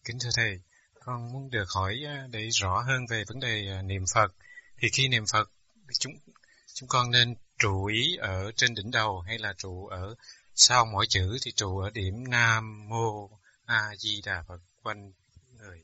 Kính thưa Thầy, con muốn được hỏi để rõ hơn về vấn đề niệm Phật. Thì khi niệm Phật, chúng con nên trụ ý ở trên đỉnh đầu hay là trụ ở sau mỗi chữ thì trụ ở điểm Nam Mô A Di Đà Phật quanh người.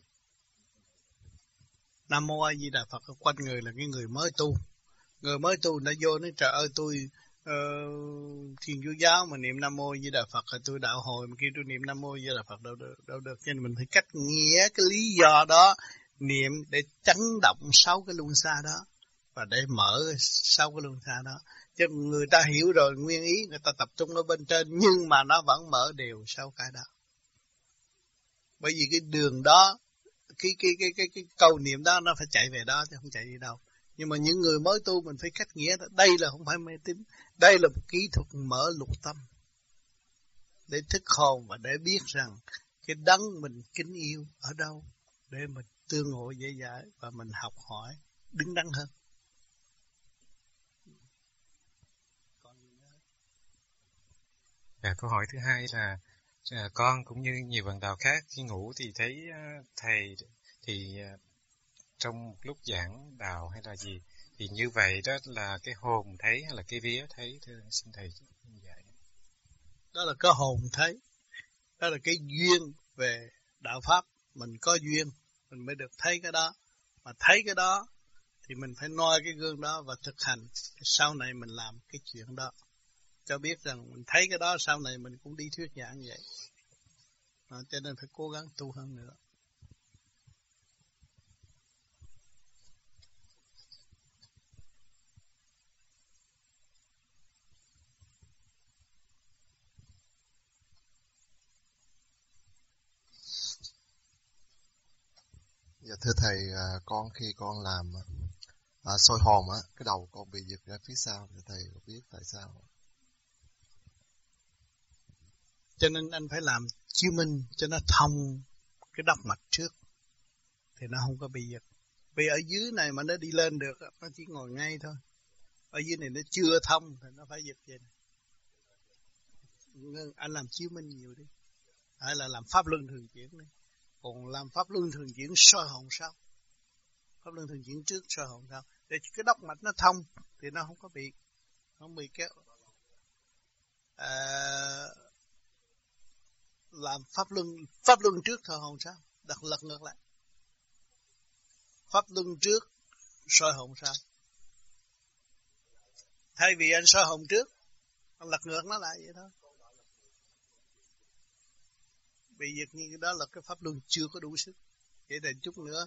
Nam Mô A Di Đà Phật quanh người là cái người mới tu. Người mới tu đã vô nói trời ơi tôi Thiên Chúa giáo mà niệm Nam Mô A Di Đà Phật là tôi đạo hồi mà kêu tôi niệm Nam Mô A Di Đà Phật đâu được. Cho nên mình phải cách nghĩa cái lý do đó, niệm để chấn động 6 cái luân xa đó và để mở 6 cái luân xa đó. Chứ người ta hiểu rồi nguyên ý, người ta tập trung ở bên trên nhưng mà nó vẫn mở đều 6 cái đó. Bởi vì cái đường đó, cái câu niệm đó nó phải chạy về đó chứ không chạy đi đâu. Nhưng mà những người mới tu mình phải cách nghĩa đó. Đây là không phải mê tín, đây là một kỹ thuật mở lục tâm để thức hồn và để biết rằng cái đấng mình kính yêu ở đâu để mình tương ngộ dễ dãi và mình học hỏi đứng đắn hơn. Câu hỏi thứ hai là con cũng như nhiều bạn đạo khác khi ngủ thì thấy thầy thì trong một lúc giảng đạo hay là gì thì như vậy đó là cái hồn thấy hay là cái vía thấy? Thưa xin thầy như vậy. Đó là cái hồn thấy, đó là cái duyên về đạo pháp. Mình có duyên mình mới được thấy cái đó, mà thấy cái đó thì mình phải noi cái gương đó và thực hành. Sau này mình làm cái chuyện đó cho biết rằng mình thấy cái đó, sau này mình cũng đi thuyết giảng như vậy. Cho nên phải cố gắng tu hơn nữa. Dạ thưa thầy, con khi con làm soi hồn á, cái đầu con bị giật ra phía sau, thầy có biết tại sao? Cho nên anh phải làm chiếu minh cho nó thông cái đốc mạch trước thì nó không có bị giật. Vì ở dưới này mà nó đi lên được, nó chỉ ngồi ngay thôi. Ở dưới này nó chưa thông thì nó phải giật vậy này. Anh làm chiếu minh nhiều đi, hay là làm pháp luân thường chuyển đi. Còn làm pháp luân thường chuyển soi hồn sau, pháp luân thường chuyển trước soi hồn sau, để cái đốc mạch nó thông thì nó không bị kéo. Làm pháp luân trước soi hồn sau, đặt lật ngược lại. Pháp luân trước soi hồn sau. Thay vì anh soi hồn trước, anh lật ngược nó lại vậy thôi. Bị giật như cái đó là cái pháp luân chưa có đủ sức. Vậy thì chút nữa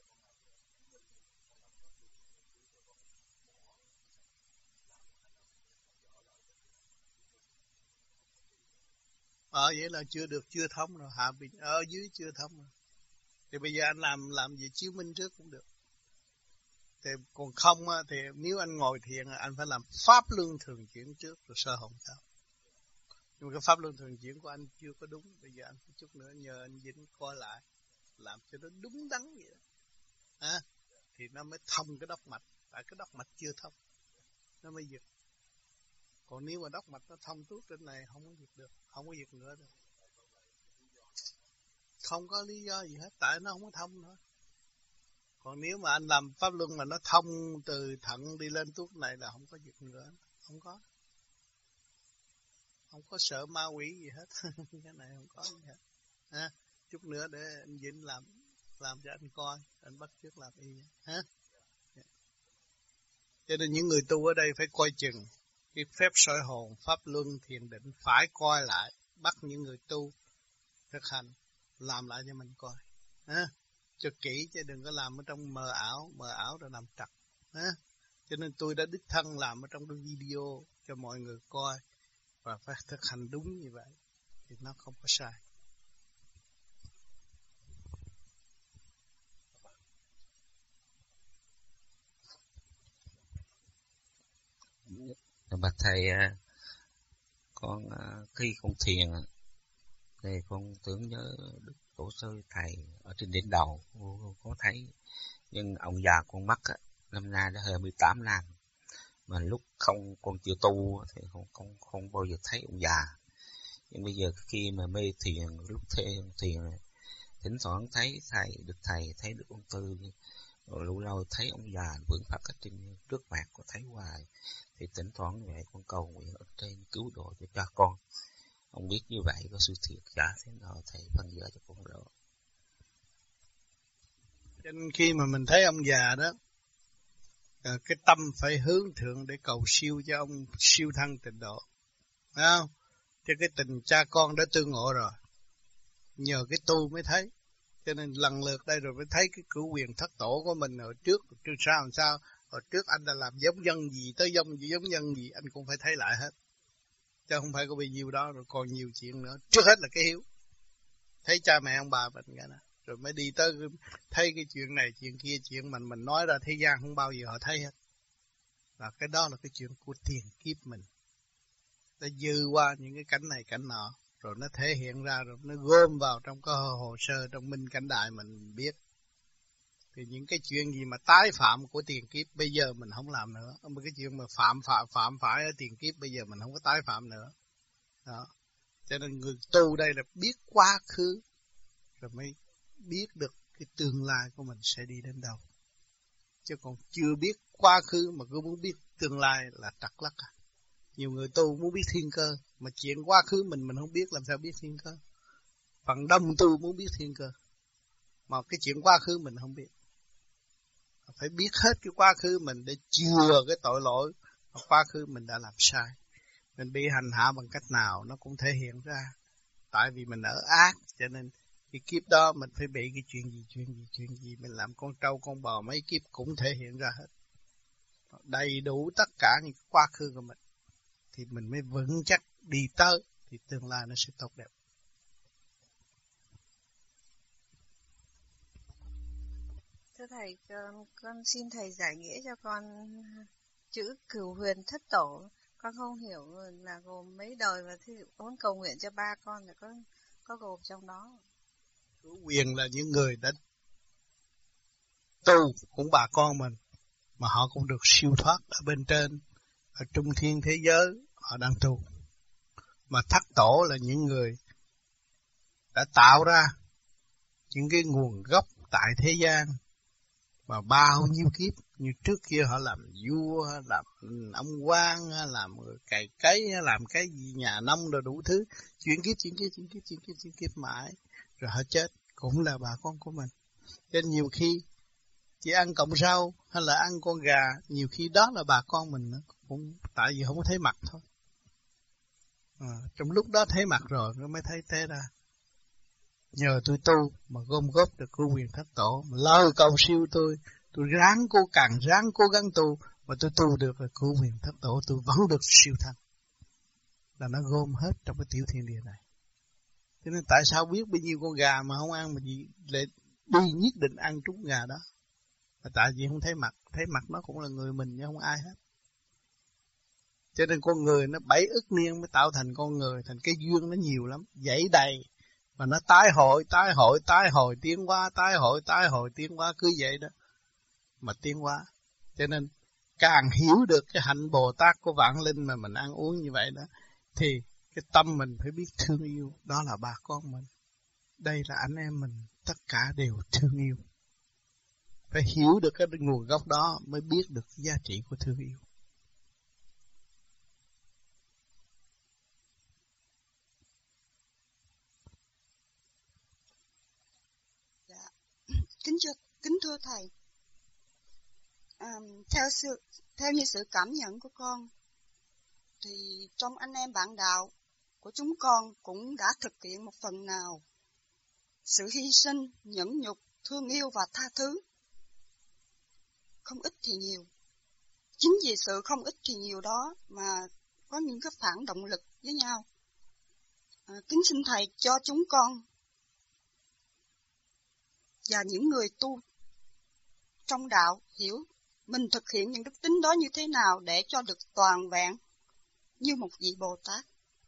vậy là chưa được, chưa thông rồi, hạ bình ở dưới chưa thông rồi. Thì bây giờ anh làm gì chiếu minh trước cũng được. Thì còn không thì nếu anh ngồi thiền anh phải làm pháp luân thường chuyển trước rồi sơ hồn sau. Nhưng mà cái pháp luân thường chuyển của anh chưa có đúng. Bây giờ anh phải chút nữa nhờ anh Vĩnh coi lại, làm cho nó đúng đắn vậy đó. Thì nó mới thông cái đốc mạch. Tại cái đốc mạch chưa thông, nó mới giật. Còn nếu mà đốc mạch nó thông tuốt trên này không có giật được, không có giật nữa được. Không có lý do gì hết, tại nó không có thông nữa. Còn nếu mà anh làm pháp luân mà nó thông từ thận đi lên tuốt này là không có giật nữa, không có. Không có sợ ma quỷ gì hết. Cái này không có gì hết. Chút nữa để anh Vĩnh làm cho anh coi, anh bắt chước làm y ha. Cho nên những người tu ở đây phải coi chừng cái phép soi hồn, pháp luân, thiền định phải coi lại, bắt những người tu thực hành làm lại cho mình coi, cho kỹ chứ đừng có làm ở trong mờ ảo rồi làm trật. Cho nên tôi đã đích thân làm ở trong cái video cho mọi người coi và phải thực hành đúng như vậy thì nó không có sai. Bạch thầy, con khi con thiền thì con tưởng nhớ Đức Tổ sư thầy ở trên đỉnh đầu, có thấy, nhưng ông già con mắt năm nay đã 28 năm, mà lúc con chưa tu thì không bao giờ thấy ông già. Nhưng bây giờ khi mà mê thiền, lúc thiền Thỉnh thoảng thấy thấy được ông Tư, rồi lâu lâu thấy ông già vững Phật ở trên trước mặt có thấy hoài, thì thỉnh thoảng vậy con cầu nguyện ở trên cứu độ cho cha con. Ông biết như vậy có sự thiệt giả thế nào, thầy phân giải cho con rõ. Cho nên khi mà mình thấy ông già đó, cái tâm phải hướng thượng để cầu siêu cho ông siêu thăng tịnh độ, phải không? Cho cái tình cha con đã tương ngộ rồi, nhờ cái tu mới thấy. Cho nên lần lượt đây rồi mới thấy cái cửu quyền thất tổ của mình ở trước sau làm sao. Ở trước anh đã làm giống dân gì tới giống dân gì anh cũng phải thấy lại hết, chứ không phải có bao nhiêu đó, rồi còn nhiều chuyện nữa. Trước hết là cái hiếu, thấy cha mẹ ông bà mình cái đó, rồi mới đi tới thấy cái chuyện này chuyện kia, chuyện mình nói ra thế gian không bao giờ họ thấy hết. Và cái đó là cái chuyện của tiền kiếp mình, nó dư qua những cái cảnh này cảnh nọ, rồi nó thể hiện ra, rồi nó gom vào trong cái hồ sơ trong minh cảnh đại mình biết. Thì những cái chuyện gì mà tái phạm của tiền kiếp bây giờ mình không làm nữa, mà cái chuyện mà phạm phải ở tiền kiếp bây giờ mình không có tái phạm nữa đó. Cho nên người tu đây là biết quá khứ rồi mới biết được cái tương lai của mình sẽ đi đến đâu, chứ còn chưa biết quá khứ mà cứ muốn biết tương lai là trật lắc. Nhiều người tu muốn biết thiên cơ, mà chuyện quá khứ mình không biết làm sao biết thiên cơ. Phần đông tu muốn biết thiên cơ, mà cái chuyện quá khứ mình không biết. Phải biết hết cái quá khứ mình để chừa cái tội lỗi mà quá khứ mình đã làm sai. Mình bị hành hạ bằng cách nào nó cũng thể hiện ra. Tại vì mình ở ác, cho nên cái kiếp đó mình phải bị cái chuyện gì. Mình làm con trâu con bò mấy kiếp cũng thể hiện ra hết. Đầy đủ tất cả những quá khứ của mình, thì mình mới vững chắc đi tới, thì tương lai nó sẽ tốt đẹp. Thưa thầy, con xin thầy giải nghĩa cho con chữ cửu huyền thất tổ. Con không hiểu là gồm mấy đời, và thí dụ con cầu nguyện cho ba con là có gồm trong đó. Cửu huyền là những người đã tu cũng bà con mình, mà họ cũng được siêu thoát ở bên trên, ở trung thiên thế giới họ đang tu. Mà thất tổ là những người đã tạo ra những cái nguồn gốc tại thế gian mà bao nhiêu kiếp, như trước kia họ làm vua, làm ông quan, làm cày cấy, làm cái gì nhà nông rồi đủ thứ, chuyển kiếp mãi, rồi họ chết cũng là bà con của mình. Nên nhiều khi chỉ ăn cọng rau hay là ăn con gà, nhiều khi đó là bà con mình nữa, cũng tại vì không có thấy mặt thôi. Trong lúc đó thấy mặt rồi nó mới thấy thế ra. Nhờ tôi tu mà gom góp được cửu huyền thất tổ, mà lời cầu siêu tôi ráng cố gắng tu, mà tôi tu được là cửu huyền thất tổ, tôi vẫn được siêu thăng. Là nó gom hết trong cái tiểu thiên địa này. Cho nên tại sao biết bao nhiêu con gà mà không ăn, mà gì lại đi nhất định ăn trúng gà đó? Là tại vì không thấy mặt nó cũng là người mình chứ không ai hết. Cho nên con người nó 7 ức niên mới tạo thành con người, thành cái duyên nó nhiều lắm, dãy đầy. Mà nó tái hội, tiến hóa, tái hội, tiến hóa, cứ vậy đó. Mà tiến hóa. Cho nên càng hiểu được cái hạnh Bồ Tát của vạn linh mà mình ăn uống như vậy đó, thì cái tâm mình phải biết thương yêu, đó là bà con mình. Đây là anh em mình, tất cả đều thương yêu. Phải hiểu được cái nguồn gốc đó mới biết được giá trị của thương yêu. Kính thưa thầy, theo như sự cảm nhận của con, thì trong anh em bạn đạo của chúng con cũng đã thực hiện một phần nào sự hy sinh, nhẫn nhục, thương yêu và tha thứ. Không ít thì nhiều. Chính vì sự không ít thì nhiều đó mà có những cái phản động lực với nhau. Kính xin thầy cho chúng con và những người tu trong đạo hiểu mình thực hiện những đức tính đó như thế nào để cho được toàn vẹn như một vị Bồ Tát.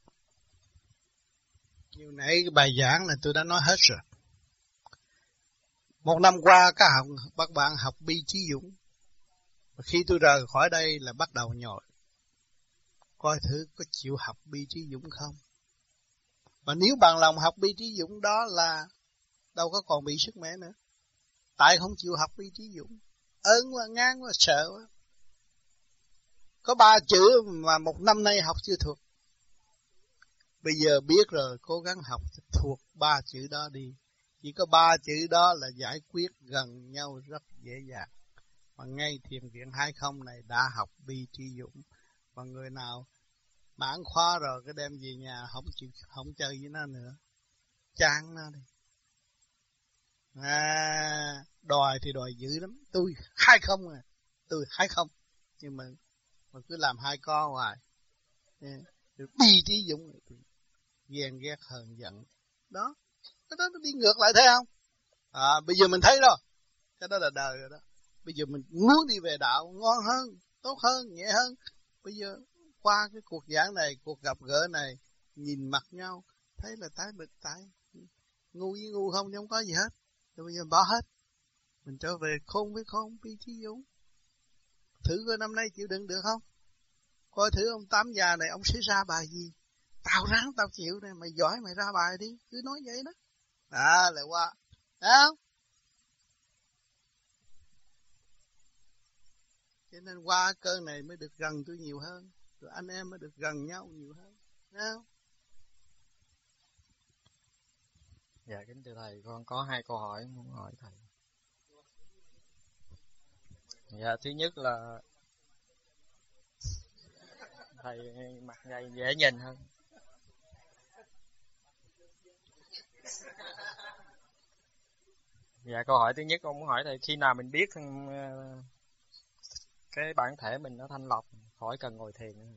Như nãy cái bài giảng là tôi đã nói hết rồi. Một năm qua các bạn học bi trí dũng. Và khi tôi rời khỏi đây là bắt đầu nhồi. Coi thử có chịu học bi trí dũng không. Và nếu bằng lòng học bi trí dũng đó là đâu có còn bị sức mẻ nữa. Tại không chịu học bi trí dũng, ớn quá, ngán quá, sợ quá. Có 3 chữ mà một năm nay học chưa thuộc. Bây giờ biết rồi, cố gắng học thuộc 3 chữ đó đi. Chỉ có 3 chữ đó là giải quyết gần nhau rất dễ dàng. Mà ngay thiền viện 20 này đã học bi trí dũng. Và người nào mãn khóa rồi cái đem về nhà không chơi với nó nữa, chán nó đi. Đòi thì đòi dữ lắm. Tôi 20 à, tôi 20, nhưng mà cứ làm 2 con hoài. Bi trí dũng, ghen ghét hờn giận đó, cái đó nó đi ngược lại, thấy không? Bây giờ mình thấy rồi, cái đó là đời rồi đó. Bây giờ mình muốn đi về đạo ngon hơn, tốt hơn, nhẹ hơn. Bây giờ qua cái cuộc giảng này, cuộc gặp gỡ này, nhìn mặt nhau, thấy là tại ngu với ngu không có gì hết. Rồi bây giờ bỏ hết, mình trở về khôn với khôn, bi trí dũng. Thử coi năm nay chịu đựng được không? Coi thử ông Tám già này, ông sẽ ra bài gì? Tao ráng tao chịu này, mày giỏi mày ra bài đi, cứ nói vậy đó. Lại qua, thấy không? Cho nên qua cơn này mới được gần tôi nhiều hơn, rồi anh em mới được gần nhau nhiều hơn, thấy không? Dạ kính thưa thầy, con có 2 câu hỏi muốn hỏi thầy. Dạ thứ nhất là thầy mặt dày dễ nhìn hơn. Dạ câu hỏi thứ nhất con muốn hỏi thầy, khi nào mình biết cái bản thể mình nó thanh lọc, khỏi cần ngồi thiền nữa?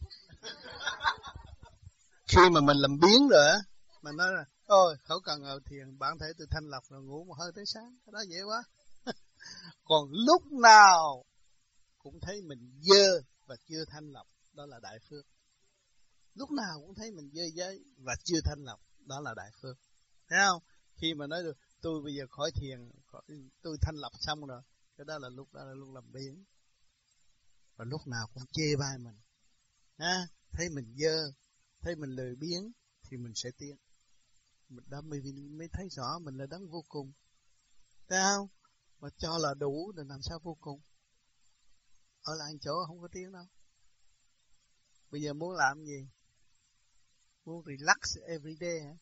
Khi mà mình làm biến rồi á, mình nói là ôi không cần ngồi thiền, bản thể tôi thanh lọc rồi, ngủ một hơi tới sáng, cái đó dễ quá. Còn lúc nào cũng thấy mình dơ và chưa thanh lọc, đó là đại phước. Lúc nào cũng thấy mình dơ giấy và chưa thanh lọc, đó là đại phước. Thấy không? Khi mà nói được tôi bây giờ khỏi thiền, tôi thanh lọc xong rồi, cái đó là lúc làm biến. Và lúc nào cũng chê bai mình, thấy mình dơ, thấy mình lười biếng thì mình sẽ tiến. Mình đó mới thấy rõ mình là đấng vô cùng. Thấy không? Mà cho là đủ thì làm sao vô cùng? Ở lại chỗ không có tiếng đâu. Bây giờ muốn làm gì? Muốn relax every day hả?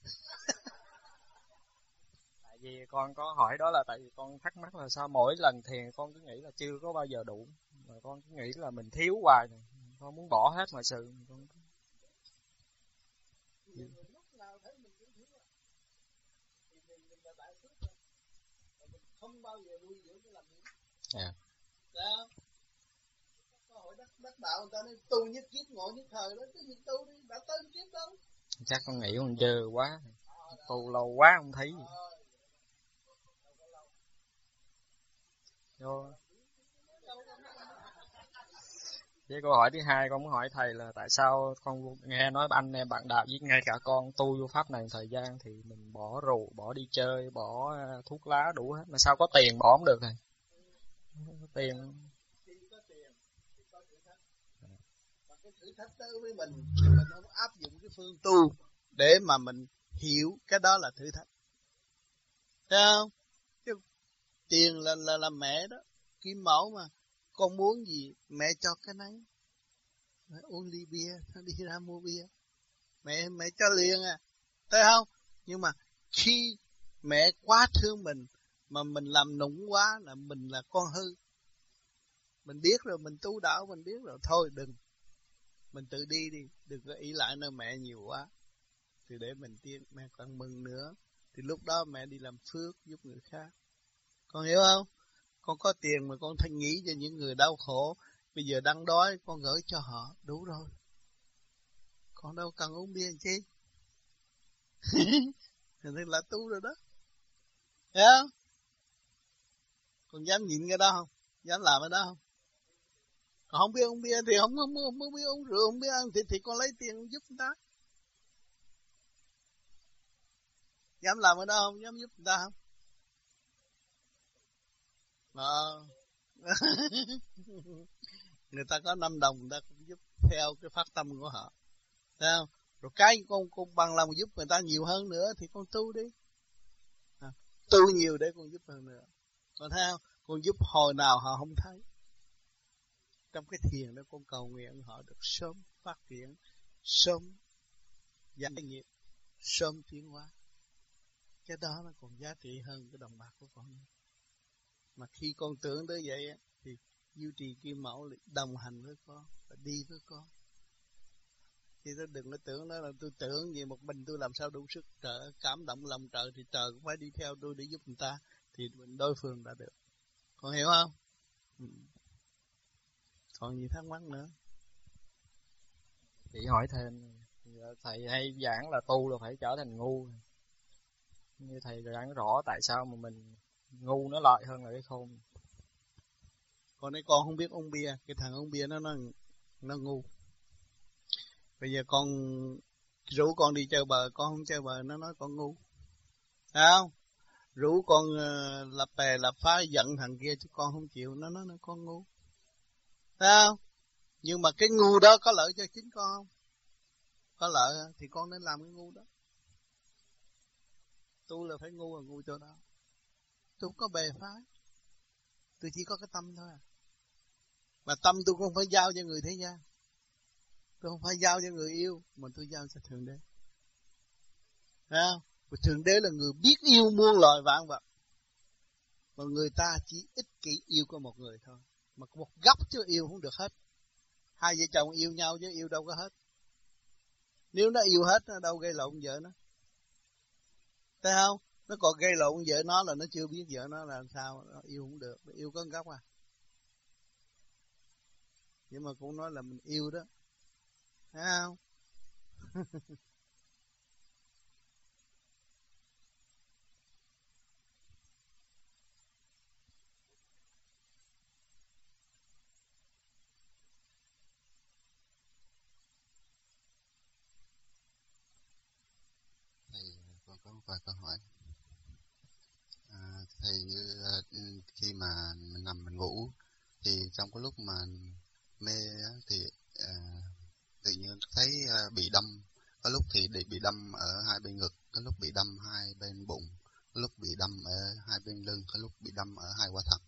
Tại vì con có hỏi đó là tại vì con thắc mắc là sao mỗi lần thiền con cứ nghĩ là chưa có bao giờ đủ, mà con cứ nghĩ là mình thiếu hoài này. Con muốn bỏ hết mọi sự. Không bao giờ nuôi dưỡng cái làm gì. Dạ. Đó. Có hội đắc đạo người ta nói tu nhất kiếp ngộ nhất thời đó, cái gì tu đi, đã tới kiếp đâu. Chắc con nghĩ con dơ quá, tu lâu quá không thấy gì. Vô. Với câu hỏi thứ hai con muốn hỏi thầy là tại sao con nghe nói anh em bạn đạo với ngay cả con tu vô pháp này thời gian thì mình bỏ rượu, bỏ đi chơi, bỏ thuốc lá đủ hết, mà sao có tiền bỏ không được thầy? Có tiền. Và cái thử thách đó với mình không áp dụng cái phương tu để mà mình hiểu cái đó là thử thách. Thấy không? Chứ tiền là mẹ đó, kim mẫu mà. Con muốn gì mẹ cho cái nấy. Uống ly bia, nó đi ra mua bia. Mẹ cho liền à. Thấy không? Nhưng mà khi mẹ quá thương mình mà mình làm nũng quá là mình là con hư. Mình biết rồi, mình tu đạo mình biết rồi, thôi đừng. Mình tự đi đi, đừng có ý lại nơi mẹ nhiều quá. Thì để mình tiên, mẹ còn mừng nữa. Thì lúc đó mẹ đi làm phước giúp người khác. Con hiểu không? Con có tiền mà con thanh nghĩ cho những người đau khổ. Bây giờ đang đói, con gửi cho họ, đủ rồi. Con đâu cần uống bia làm chi. Thì là tu rồi đó. Thấy không? Con dám nhịn cái đó không? Dám làm cái đó không? Còn không biết uống bia thì không biết uống rượu, không biết ăn thì con lấy tiền giúp người ta. Dám làm cái đó không? Dám giúp người ta không? Người ta có 5 đồng người ta cũng giúp theo cái phát tâm của họ. Thấy không? Rồi cái con bằng lòng giúp người ta nhiều hơn nữa thì con tu đi. tu nhiều để con giúp hơn nữa. Còn thấy không? Con giúp hồi nào họ không thấy. Trong cái thiền đó con cầu nguyện họ được sớm phát triển, sớm giải nghiệp, sớm tiến hóa. Cái đó nó còn giá trị hơn cái đồng bạc của con. Mà khi con tưởng tới vậy thì duy trì kim mẫu đồng hành với con và đi với con. Thì tôi đừng có tưởng đó là tôi tưởng gì một mình tôi làm sao đủ sức trợ cảm động lòng trời thì trời cũng phải đi theo tôi để giúp người ta thì mình đối phương đã được. Con hiểu không? Còn gì thắc mắc nữa? Chỉ hỏi thêm, thầy hay giảng là tu là phải trở thành ngu. Như thầy giảng rõ tại sao mà mình ngu nó lợi hơn là cái khôn. Còn đấy con không biết uống bia, cái thằng uống bia nó ngu. Bây giờ con rủ con đi chơi bờ, con không chơi bờ, nó nói con ngu. Thấy không? Rủ con lập bè lập phái giận thằng kia chứ con không chịu, nó nói con ngu. Thấy không? Nhưng mà cái ngu đó có lợi cho chính con không? Có lợi thì con nên làm cái ngu đó. Tôi là phải ngu là ngu cho đó. Tôi không có bè phái. Tôi chỉ có cái tâm thôi. Mà tâm tôi không phải giao cho người thế gian. Tôi không phải giao cho người yêu, mà tôi giao cho Thượng Đế. Thấy không? Và Thượng Đế là người biết yêu muôn loài vạn vật. Mà người ta chỉ ích kỷ yêu có một người thôi. Mà một góc chứ yêu không được hết. Hai vợ chồng yêu nhau chứ yêu đâu có hết. Nếu nó yêu hết, nó đâu gây lộn vợ nó. Thấy không? Nó còn gây lộn vợ nó là nó chưa biết vợ nó làm sao. Nó yêu không được, nó yêu có một góc à. Nhưng mà cũng nói là mình yêu đó. Thấy không? Thầy con có vài câu hỏi. Thầy khi mà mình nằm mình ngủ thì trong cái lúc mà mê thì tự nhiên thấy bị đâm, có lúc thì bị đâm ở hai bên ngực, có lúc bị đâm hai bên bụng, có lúc bị đâm ở hai bên lưng, có lúc bị đâm ở hai quả thận.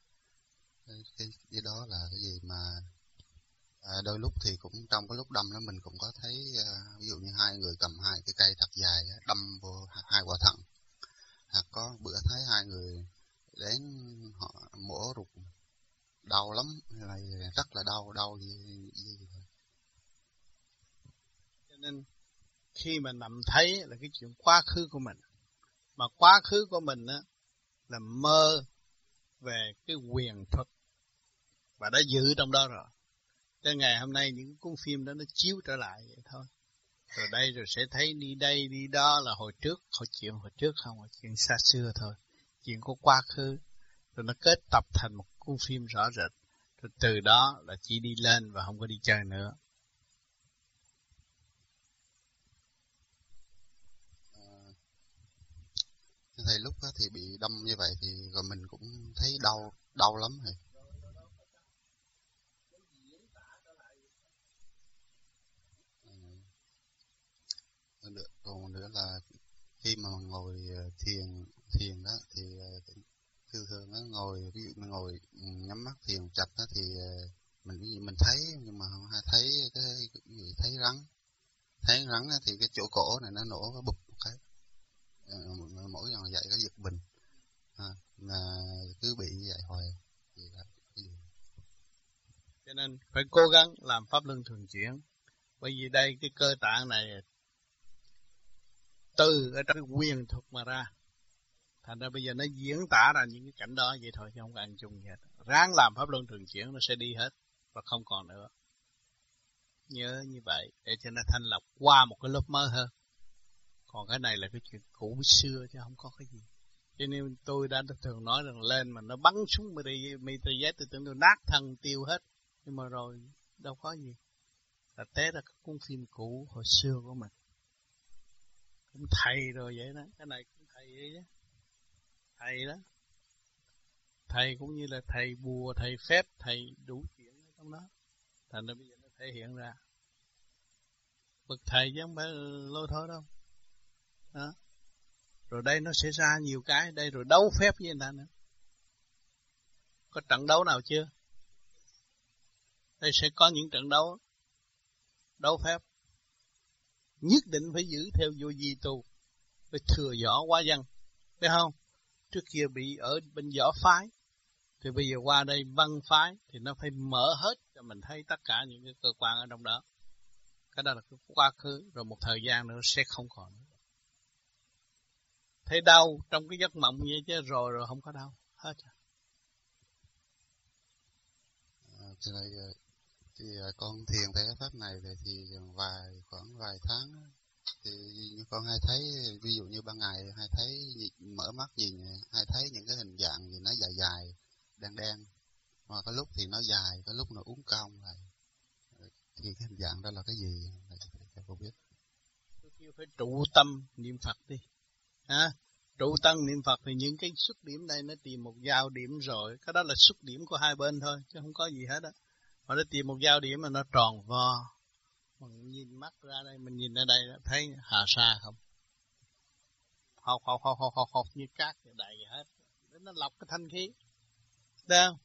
Cái đó là cái gì mà đôi lúc thì cũng trong cái lúc đâm đó mình cũng có thấy ví dụ như hai người cầm hai cái cây thật dài đâm vô hai quả thận, hoặc có bữa thấy hai người đến họ mổ ruột đau lắm, là rất là đau gì. Cho nên khi mà nằm thấy là cái chuyện quá khứ của mình, mà quá khứ của mình á là mơ về cái quyền thuật và đã giữ trong đó rồi. Tới ngày hôm nay những cuốn phim đó nó chiếu trở lại vậy thôi. Rồi đây rồi sẽ thấy đi đây đi đó là hồi trước không, chuyện xa xưa thôi. Chuyện của quá khứ. Rồi nó kết tập thành một cuốn phim rõ rệt. Rồi từ đó là chỉ đi lên và không có đi chơi nữa. Thầy lúc đó thì bị đâm như vậy thì rồi mình cũng thấy đau lắm rồi. Còn nữa là khi mà ngồi thiền đó thì thường nó ngồi, ví dụ ngồi nhắm mắt thiền chặt đó thì mình thấy, nhưng mà không hay thấy thấy rắn thì cái chỗ cổ này nó nổ cái bụp một cái, mỗi lần dậy có giật mình, là cứ bị vậy hoài thì là cái gì. Cho nên phải cố gắng làm pháp luân thường chuyển, bởi vì đây cái cơ tạng này từ ở trong cái quyền thuật mà ra, thành ra bây giờ nó diễn tả ra những cái cảnh đó vậy thôi chứ không có ăn chung gì hết. Ráng làm pháp luân thường chuyển nó sẽ đi hết và không còn nữa. Nhớ như vậy để cho nó thanh lọc qua một cái lớp mới hơn. Còn cái này là cái chuyện cũ xưa chứ không có cái gì. Cho nên tôi đã thường nói rằng lên mà nó bắn súng mì tây giác tôi tưởng tôi nát thân tiêu hết. Nhưng mà rồi đâu có gì. Là té ra các cuốn phim cũ hồi xưa của mình. Cũng thầy rồi vậy đó. Cái này cũng thầy vậy chứ. Thầy đó. Thầy cũng như là thầy bùa, thầy phép, thầy đủ chuyện ở trong đó. Thành ra bây giờ nó thể hiện ra. Bậc thầy chứ không phải lôi thôi đâu. Đó. Rồi đây nó sẽ ra nhiều cái đây, rồi đấu phép với người ta nữa. Có trận đấu nào chưa? Đây sẽ có những trận đấu phép. Nhất định phải giữ theo vô vi tu, phải thừa võ hóa văn, biết không? Trước kia bị ở bên võ phái, thì bây giờ qua đây văn phái, thì nó phải mở hết cho mình thấy tất cả những cái cơ quan ở trong đó. Cái đó là cái quá khứ, rồi một thời gian nữa sẽ không còn. Thấy đau trong cái giấc mộng vậy chứ rồi không có đau hết. Thì con thiền theo pháp này thì khoảng vài tháng thì con hay thấy, ví dụ như ban ngày hay thấy mở mắt nhìn, hay thấy những cái hình dạng gì nó dài dài đen đen, mà có lúc thì nó dài, có lúc nó uốn cong lại. Thì cái hình dạng đó là cái gì thầy cô biết? Phải trụ tâm niệm Phật đi, trụ tâm niệm Phật thì những cái xuất điểm đây nó tìm một giao điểm rồi, cái đó là xuất điểm của hai bên thôi chứ không có gì hết á. Mà nó tìm một giao điểm mà nó tròn vo, mình nhìn mắt ra đây, mình nhìn ở đây thấy hà sa không, học như cát đầy hết, để nó lọc cái thanh khí, thấy không?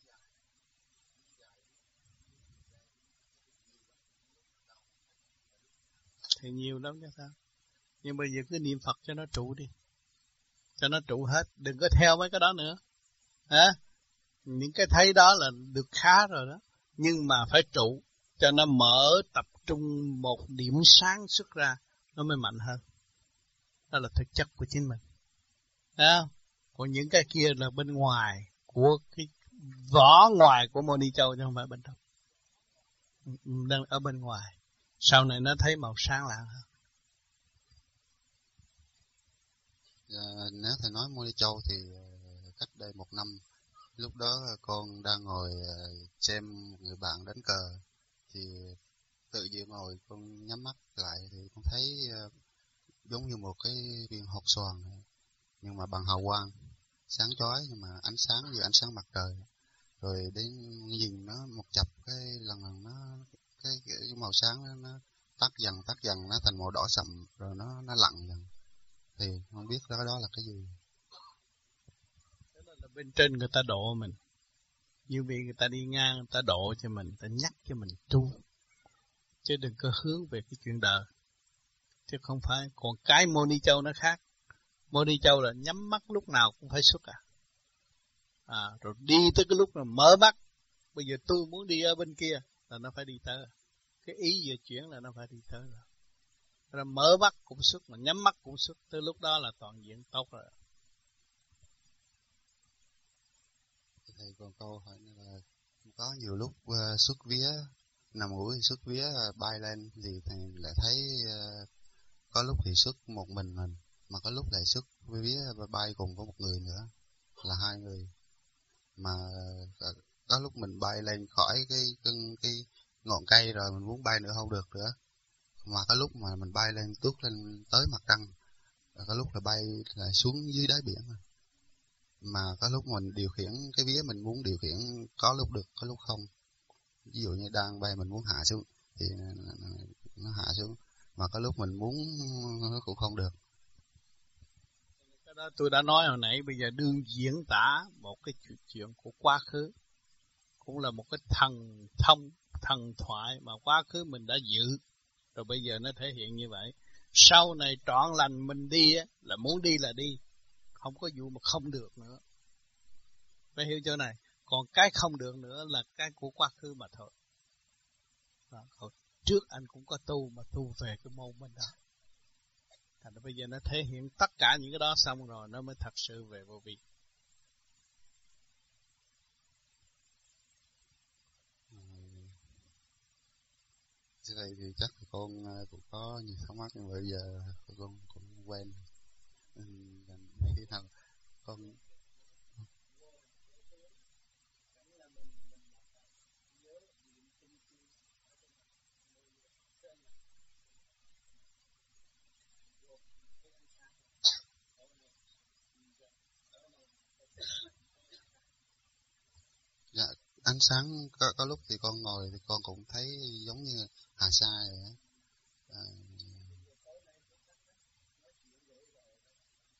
Thì nhiều lắm chứ sao. Nhưng bây giờ cứ niệm Phật cho nó trụ đi, cho nó trụ hết, đừng có theo mấy cái đó nữa, những cái thấy đó là được khá rồi đó, nhưng mà phải trụ cho nó mở, tập trung một điểm sáng xuất ra, nó mới mạnh hơn. Đó là thực chất của chính mình, thấy không? Còn những cái kia là bên ngoài của cái vỏ ngoài của Moni Châu chứ không phải bên trong, đang ở bên ngoài. Sau này nó thấy màu sáng lạng hơn. Nếu thầy nói Moni Châu thì cách đây 1 năm, lúc đó con đang ngồi xem một người bạn đánh cờ, thì tự nhiên ngồi con nhắm mắt lại thì con thấy giống như một cái viên hột xoàn, nhưng mà bằng hào quang sáng chói, nhưng mà ánh sáng như ánh sáng mặt trời. Rồi đến nhìn nó một chập, cái lần nó cái màu sáng nó tắt dần, nó thành màu đỏ sậm, rồi nó lặng dần. Thì không biết đó là cái gì. Đó là bên trên người ta độ mình, như vì người ta đi ngang, người ta độ cho mình, người ta nhắc cho mình tu, chứ đừng có hướng về cái chuyện đời, chứ không phải. Còn cái Moni Châu nó khác. Moni Châu là nhắm mắt lúc nào cũng phải xuất rồi đi tới cái lúc mà mở mắt, bây giờ tôi muốn đi ở bên kia là nó phải đi tới, cái ý về chuyển là nó phải đi tới rồi mở mắt cũng xuất, mà nhắm mắt cũng xuất, tới lúc đó là toàn diện tốt rồi. Thầy còn câu hỏi là có nhiều lúc xuất vía, nằm ngủ thì xuất vía bay lên thì thầy lại thấy có lúc thì xuất một mình, mà có lúc lại xuất vía bay cùng với một người nữa, là 2 người. Mà có lúc mình bay lên khỏi cái ngọn cây rồi mình muốn bay nữa không được nữa, mà có lúc mà mình bay lên tuốt lên tới mặt trăng, rồi có lúc là bay lại xuống dưới đáy biển. Mà có lúc mình điều khiển cái vía mình muốn điều khiển, có lúc được, có lúc không. Ví dụ như đang bay mình muốn hạ xuống thì nó hạ xuống, mà có lúc mình muốn nó cũng không được. Cái đó tôi đã nói hồi nãy, bây giờ đương diễn tả một cái chuyện của quá khứ, cũng là một cái thần thoại mà quá khứ mình đã dự, rồi bây giờ nó thể hiện như vậy. Sau này trọn lành mình đi là muốn đi là đi, không có vụ mà không được nữa, phải hiểu chỗ này. Còn cái không được nữa là cái của quá khứ mà thôi. Hồi trước anh cũng có tu, mà tu về cái môn bên đó, thành ra bây giờ nó thể hiện tất cả những cái đó xong rồi nó mới thật sự về vô vi. Thế này thì chắc là con cũng có nhiều thắc mắc, nhưng mà bây giờ con cũng quen. Khi nào con dạ, ánh sáng có lúc thì con ngồi thì con cũng thấy giống như hà sa vậy.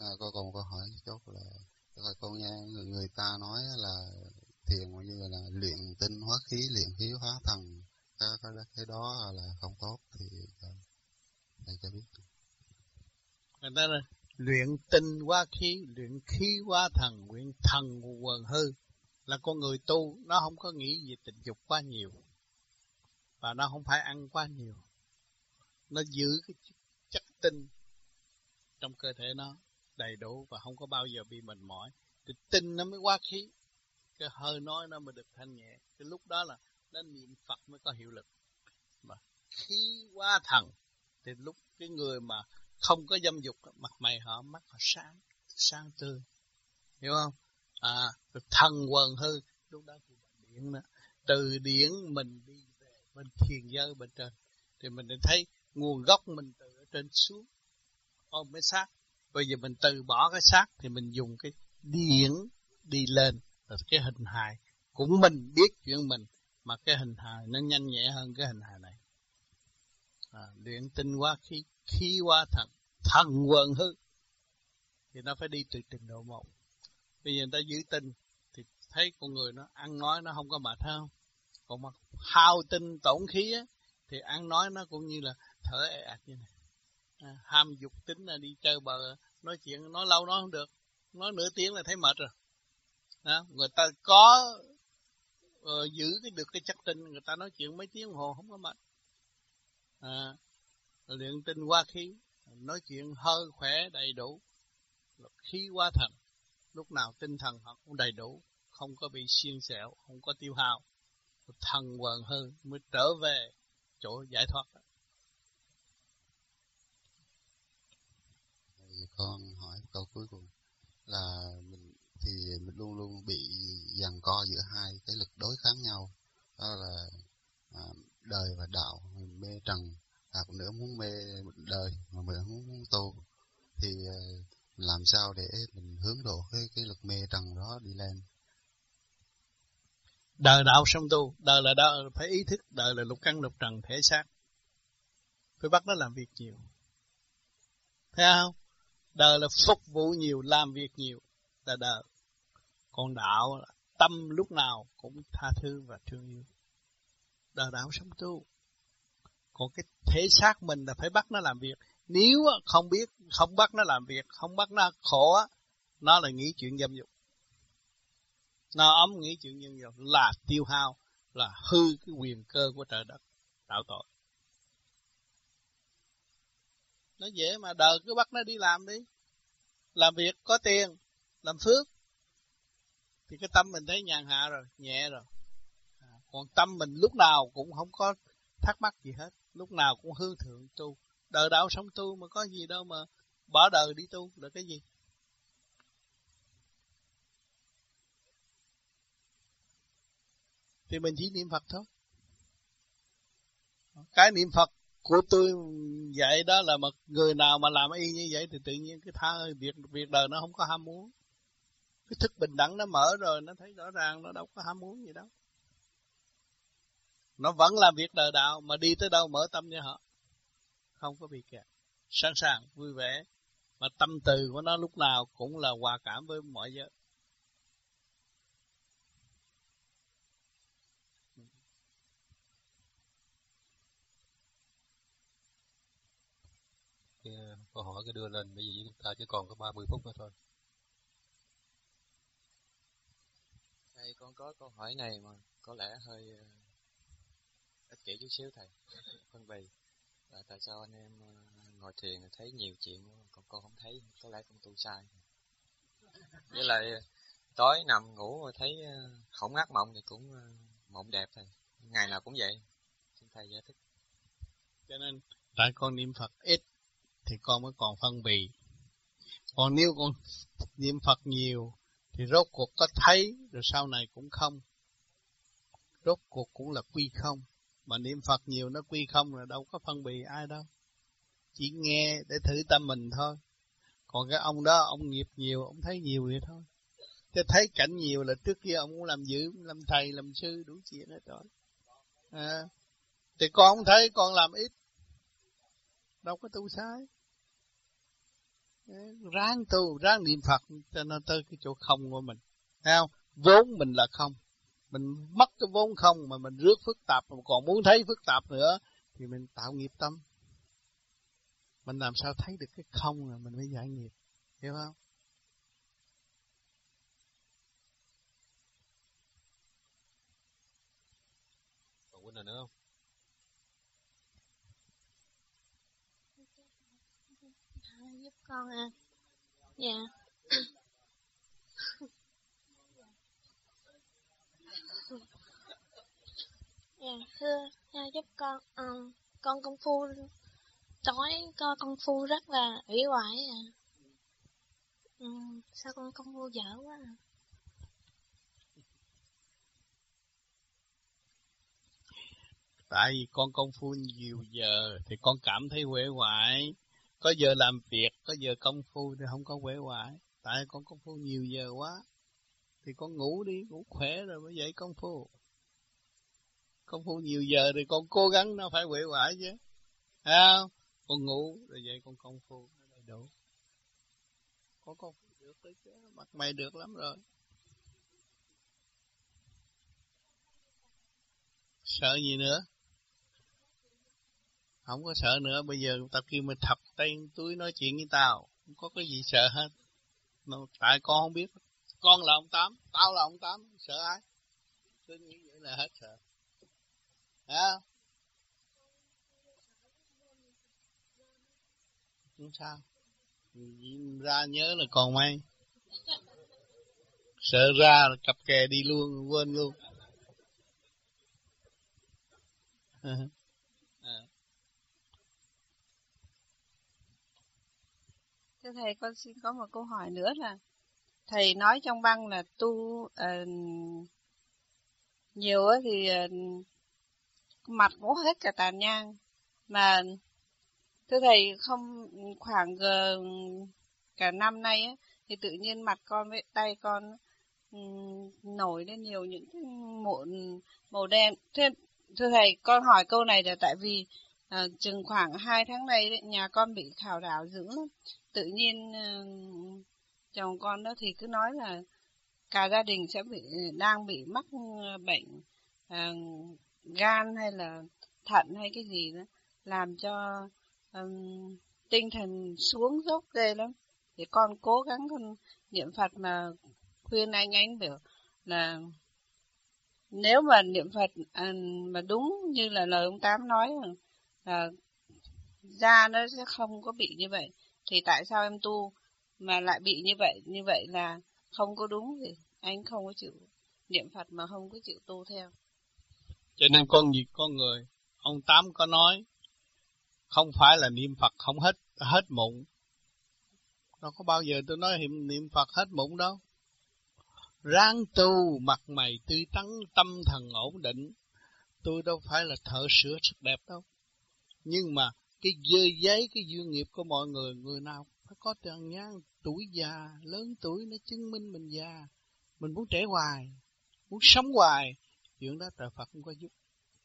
Cô còn câu hỏi chốt là con nghe người ta nói là thiền như là luyện tinh hóa khí, luyện khí hóa thần, cái đó là không tốt, thì thầy cho biết. Người ta là luyện tinh hóa khí, luyện khí hóa thần, luyện thần quần hư, là con người tu nó không có nghĩ về tình dục quá nhiều, và nó không phải ăn quá nhiều, nó giữ cái chất tinh trong cơ thể nó đầy đủ và không có bao giờ bị mệt mỏi, thì tinh nó mới hóa khí, cái hơi nói nó mới được thanh nhẹ, cái lúc đó là nó niệm Phật mới có hiệu lực. Mà khí hóa thần thì lúc cái người mà không có dâm dục, mặt mày họ mắt họ sáng tươi, hiểu không? Rồi thần quần hư, lúc đó thì điển đó, từ điển mình đi về bên thiền giới bên trên, thì mình đã thấy nguồn gốc mình từ ở trên xuống ôm cái xác. Bây giờ mình từ bỏ cái xác thì mình dùng cái điển đi lên, rồi cái hình hài cũng mình biết chuyện mình, mà cái hình hài nó nhanh nhẹ hơn cái hình hài này. Luyện tinh hóa khí, khí hóa thần, thần quần hư, thì nó phải đi từ trình độ 1. Bây giờ người ta giữ tinh thì thấy con người nó ăn nói nó không có mệt không? Còn mà hao tinh tổn khí á, thì ăn nói nó cũng như là thở ẹ ạt như này. Ham dục tính là đi chơi bờ, nói chuyện nói lâu nói không được, nói nửa tiếng là thấy mệt rồi. Người ta có giữ được cái chất tinh, người ta nói chuyện mấy tiếng đồng hồ không có mệt. Luyện tinh hóa khí, nói chuyện hơi khỏe đầy đủ, khí hóa thần, lúc nào tinh thần họ cũng đầy đủ, không có bị xiên xẹo, không có tiêu hao, thần quần hư mới trở về chỗ giải thoát. Con hỏi câu cuối cùng là mình luôn luôn bị giằng co giữa hai cái lực đối kháng nhau, đó là đời và đạo. Mình mê trần, còn nữa muốn mê đời mà mình muốn tu, thì làm sao để mình hướng độ cái lực mê trần đó đi lên? Đời đạo song tu, đời là đạo, phải ý thức đời là lục căn lục trần thể xác, phải bắt nó làm việc nhiều, thấy không? Đời là phục vụ nhiều, làm việc nhiều là đời. Còn đạo là tâm lúc nào cũng tha thứ và thương yêu. Đời đạo song tu. Còn cái thể xác mình là phải bắt nó làm việc. Nếu không biết, không bắt nó làm việc, không bắt nó khổ, nó là nghĩ chuyện dâm dục. Nó ấm nghĩ chuyện dâm dục là tiêu hao, là hư cái quyền cơ của trời đất, tạo tội. Nó dễ mà, đời cứ bắt nó đi làm đi. Làm việc có tiền, làm phước, thì cái tâm mình thấy nhàn hạ rồi, nhẹ rồi. Còn tâm mình lúc nào cũng không có thắc mắc gì hết, lúc nào cũng hướng thượng tu. Đời đạo sống tu mà có gì đâu mà bỏ đời đi tu là cái gì? Thì mình chỉ niệm Phật thôi. Cái niệm Phật của tôi dạy đó là mà người nào mà làm y như vậy thì tự nhiên cái việc đời nó không có ham muốn. Cái thức bình đẳng nó mở rồi, nó thấy rõ ràng nó đâu có ham muốn gì đâu. Nó vẫn làm việc đời đạo mà đi tới đâu mở tâm cho họ, không có bị kẹt, sẵn sàng, vui vẻ, mà tâm từ của nó lúc nào cũng là hòa cảm với mọi giới. Câu hỏi cái đưa lên bây giờ chúng ta chỉ còn có 30 phút nữa thôi. Thầy, con có câu hỏi này mà có lẽ hơi ích kỷ chút xíu thầy. Phân bì là tại sao anh em ngồi thiền thấy nhiều chuyện, còn con không thấy, có lẽ con tu sai. Với lại tối nằm ngủ thấy không ác mộng thì cũng mộng đẹp thầy. Ngày nào cũng vậy. Xin thầy giải thích. Cho nên tại con niệm Phật ít thì con mới còn phân bì. Còn nếu con niệm Phật nhiều thì rốt cuộc có thấy rồi sau này cũng không. Rốt cuộc cũng là quy không. Mà niệm Phật nhiều nó quy không là đâu có phân bì ai đâu. Chỉ nghe để thử tâm mình thôi. Còn cái ông đó, ông nghiệp nhiều, ông thấy nhiều vậy thôi. Chứ thấy cảnh nhiều là trước kia ông cũng làm dữ, làm thầy, làm sư, đủ chuyện hết rồi. Thì con không thấy, con làm ít. Đâu có tu sai. Ráng tu, ráng niệm Phật cho nó tới cái chỗ không của mình. Thấy không? Vốn mình là không. Mình mất cái vốn không mà mình rước phức tạp, mà còn muốn thấy phức tạp nữa thì mình tạo nghiệp tâm. Mình làm sao thấy được cái không rồi mình mới giải nghiệp. Hiểu không? Còn Quỳnh nào nữa không? Giúp con à. Dạ. Dạ thưa giúp con con công phu tối coi công phu rất là ủy oải à. Sao con công phu dở quá à. Tại vì con công phu nhiều giờ thì con cảm thấy uể oải. Có giờ làm việc, có giờ công phu thì không có uể oải. Tại con công phu nhiều giờ quá thì con ngủ đi, ngủ khỏe rồi mới dậy công phu. Công phu nhiều giờ thì con cố gắng nó phải uể oải chứ. Thấy không? Con ngủ rồi dậy con công phu nó đầy đủ. Con công phu được đấy chứ, mặt mày được lắm rồi. Sợ gì nữa? Không có sợ nữa, bây giờ tập kia mình thập tay túi nói chuyện với tao, không có cái gì sợ hết. Tại con không biết, con là ông Tám, tao là ông Tám, sợ ai? Cứ nghĩ vậy là hết sợ. Hả? Không sao, ra nhớ là còn may. Sợ ra là cặp kè đi luôn, quên luôn. Thưa thầy, con xin có một câu hỏi nữa là thầy nói trong băng là tu nhiều thì mặt cũng hết cả tàn nhang, mà thưa thầy không khoảng cả năm nay ấy, thì tự nhiên mặt con với tay con nổi lên nhiều những cái mụn màu đen. Thưa thầy, con hỏi câu này là tại vì chừng khoảng 2 tháng nay đấy, nhà con bị khảo đảo dữ lắm. Tự nhiên chồng con đó thì cứ nói là cả gia đình sẽ đang bị mắc bệnh gan hay là thận hay cái gì đó, làm cho tinh thần xuống dốc ghê lắm. Thì con cố gắng con niệm Phật mà khuyên anh biểu là nếu mà niệm Phật mà đúng như là lời ông Tám nói là da nó sẽ không có bị như vậy, thì tại sao em tu mà lại bị như vậy là không có đúng, thì anh không có chịu niệm Phật mà không có chịu tu theo. Cho nên con người ông Tám có nói không phải là niệm Phật không hết mụn. Đâu có bao giờ tôi nói niệm Phật hết mụn đâu. Ráng tu, mặt mày tươi tắn, tâm thần ổn định. Tôi đâu phải là thợ sửa sắc đẹp đâu. Nhưng mà cái giấy, cái duyên nghiệp của mọi người, người nào phải có tàn nhang, tuổi già, lớn tuổi nó chứng minh mình già. Mình muốn trẻ hoài, muốn sống hoài, chuyện đó trời Phật không có giúp.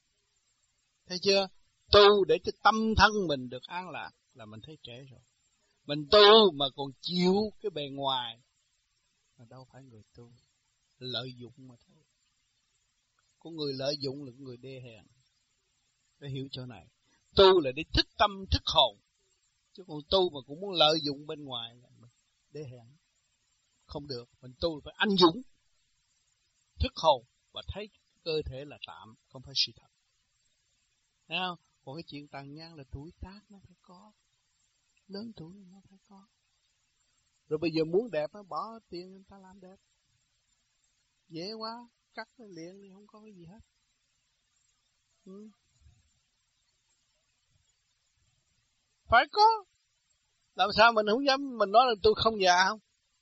Thấy chưa? Tu để cho tâm thân mình được an lạc là mình thấy trẻ rồi. Mình tu mà còn chịu cái bề ngoài mà đâu phải người tu, lợi dụng mà thôi. Có người lợi dụng là người đê hèn. Phải hiểu chỗ này. Tu là để thức tâm, thức hồn. Chứ còn tu mà cũng muốn lợi dụng bên ngoài là mình đê hèn. Không được, mình tu phải anh dũng, thức hồn và thấy cơ thể là tạm, không phải sự thật. Thấy không? Còn cái chuyện tàn nhang là tuổi tác nó phải có. Lớn tuổi nó phải có. Rồi bây giờ muốn đẹp nó bỏ tiền người ta làm đẹp. Dễ quá, cắt nó liền thì không có cái gì hết. Phải có. Làm sao mình không dám mình nói là tôi không già không?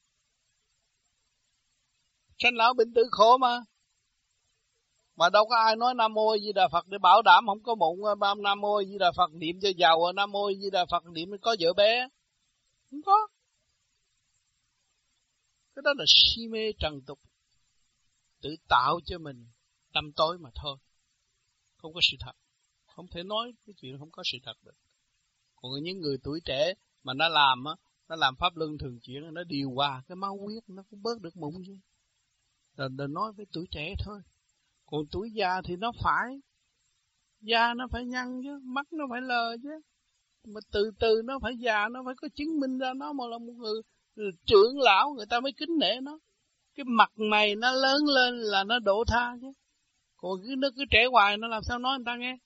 Sanh lão bệnh tử khổ mà. Mà đâu có ai nói Nam Mô A Di Đà Phật để bảo đảm không có mụn. Nam Mô A Di Đà Phật niệm cho giàu, Nam Mô A Di Đà Phật niệm có vợ bé. Không có. Cái đó là si mê trần tục, tự tạo cho mình tâm tối mà thôi. Không có sự thật. Không thể nói cái chuyện không có sự thật được. Còn những người tuổi trẻ mà nó làm á, Nó làm pháp luân thường chuyển, nó điều hòa cái máu huyết, nó cũng bớt được mụn chứ. Rồi nói với tuổi trẻ thôi. Còn tuổi già thì nó phải, da nó phải nhăn chứ, mắt nó phải lờ chứ. Mà từ từ nó phải già, nó phải có chứng minh ra nó mà là một người trưởng lão, người ta mới kính nể nó. Cái mặt mày nó lớn lên là nó độ tha chứ. Còn nó cứ trẻ hoài, nó làm sao nói người ta nghe.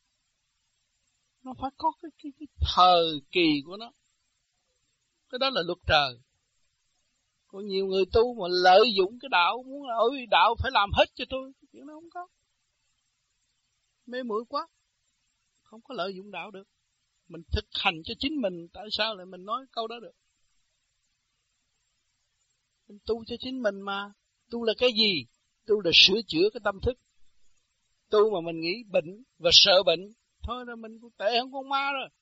Nó phải có cái thời kỳ của nó. Cái đó là luật trời. Còn nhiều người tu mà lợi dụng cái đạo, muốn là ôi đạo phải làm hết cho tôi, cái chuyện đó không có. Mê muội quá, không có lợi dụng đạo được. Mình thực hành cho chính mình, tại sao lại mình nói câu đó được? Mình tu cho chính mình mà. Tu là cái gì? Tu là sửa chữa cái tâm thức. Tu mà mình nghĩ bệnh và sợ bệnh, thôi là mình cũng tệ hơn con ma rồi.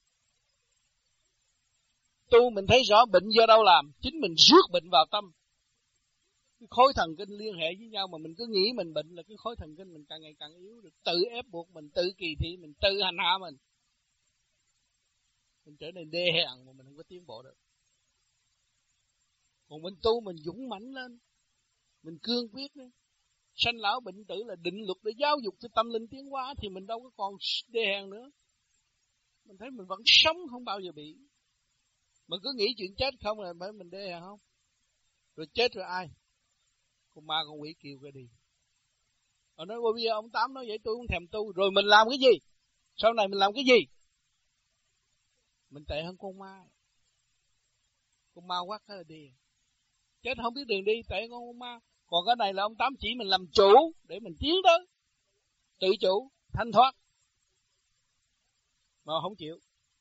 Tu mình thấy rõ bệnh do đâu làm, chính mình rước bệnh vào tâm. Cái khối thần kinh liên hệ với nhau mà mình cứ nghĩ mình bệnh là cái khối thần kinh mình càng ngày càng yếu, được tự ép buộc mình, tự kỳ thị mình, tự hành hạ mình. Mình trở nên đê hèn mà mình không có tiến bộ được. Còn mình tu mình dũng mãnh lên, mình cương quyết lên. Sanh lão bệnh tử là định luật để giáo dục cho tâm linh tiến hóa, thì mình đâu có còn đê hèn nữa. Mình thấy mình vẫn sống, không bao giờ bị. Mình cứ nghĩ chuyện chết không là phải mình đê hèn không? Rồi chết rồi ai? Con ma con quỷ kêu cái đi. Họ nói bây giờ ông Tám nói vậy tôi không thèm tu. Rồi mình làm cái gì? Sau này mình làm cái gì? Mình tệ hơn con ma. Con ma quát cái là đi. Chết không biết đường đi, tệ hơn con ma. Còn cái này là ông Tám chỉ mình làm chủ để mình tiến tới. Tự chủ, thanh thoát. Mà không chịu.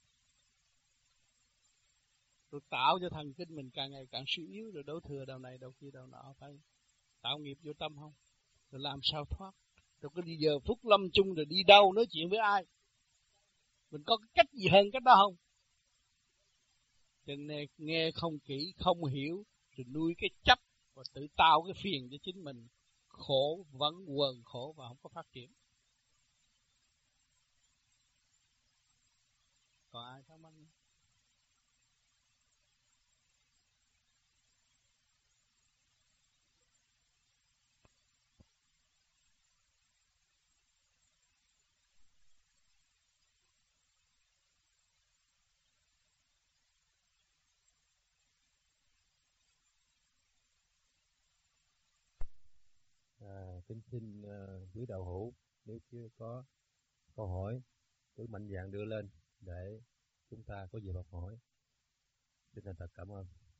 Rồi tạo cho thần kinh mình càng ngày càng suy yếu, rồi đổ thừa đầu này đầu kia đầu nọ, phải tạo nghiệp vô tâm không? Rồi làm sao thoát? Rồi có đi giờ phút lâm chung rồi đi đâu, nói chuyện với ai? Mình có cái cách gì hơn cách đó không? Cho nên nghe không kỹ, không hiểu, rồi nuôi cái chấp và tự tạo cái phiền cho chính mình, khổ, vẫn quần khổ và không có phát triển. Còn ai thắc mắc? Kính xin quý đạo hữu, nếu chưa có câu hỏi cứ mạnh dạn đưa lên để chúng ta có dịp học hỏi. Xin thành thật cảm ơn.